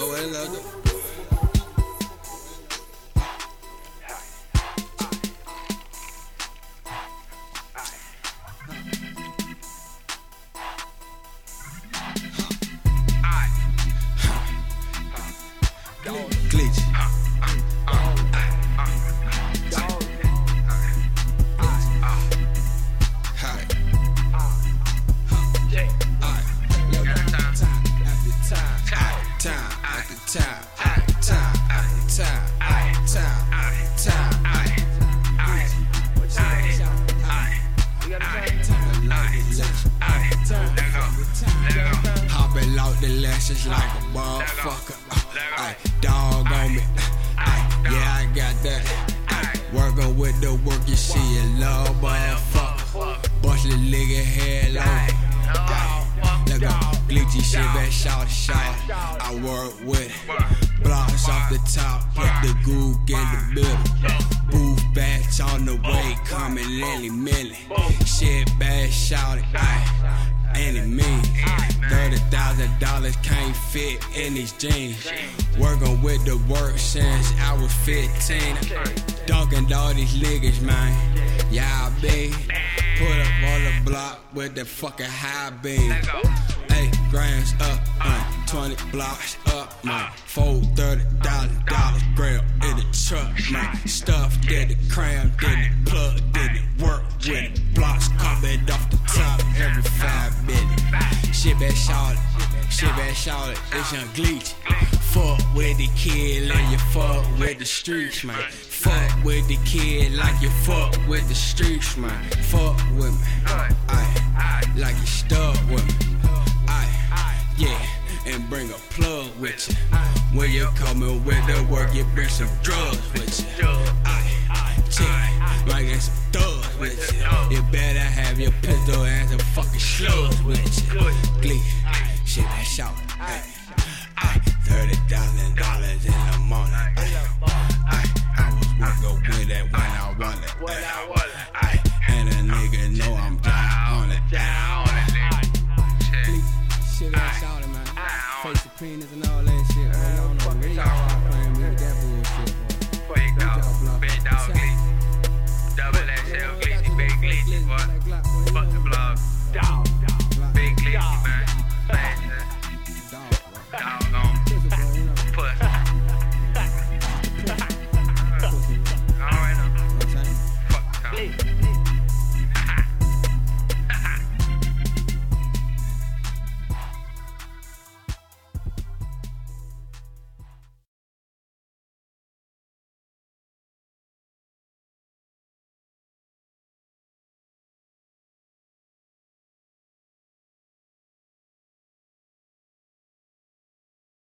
what it look. Glitch. Hopping out the lashes like a motherfucker. Dog on me. Yeah, I got that. Working with the work, you see a love motherfucker. Bust the nigga head over. Let go, glitchy shit back, shout. I work with blocks off the top, hit the gook in the middle. Booth batch on the way, coming milli. Shit bad, shout it, any mean. $30,000 can't fit in these jeans. Working with the work since I was 15. Dunking all these niggas, man. Yeah, I be put up on the block with the fucking high beam. 8 grams up, 20 blocks up, man. $30,000 grill in the truck, man. Stuff did the cram, did the plug, did the work with it. Blocks coming off the top every 5 minutes. Shit bad shawty, it's Young Glitch. Fuck with the kid like you fuck with the streets, man. Fuck with the kid like you fuck with the streets, man. Fuck with me, like you stuck with me, yeah, and bring a plug with you. When you coming with the work, you bring some drugs with you. Check, like there's some thugs with you. You better have your pistol and some fucking slugs with you. Glee, shit that shout, $30,000 in the morning. I was working with that when I want it. And a nigga know I'm down on it. Shit that shout, man. Face the penis and all that shit. I don't know. Really, y'all playing me with that bullshit. Big dog glitch. Double XL glitchy, big glitchy, boy. Fuck the blog.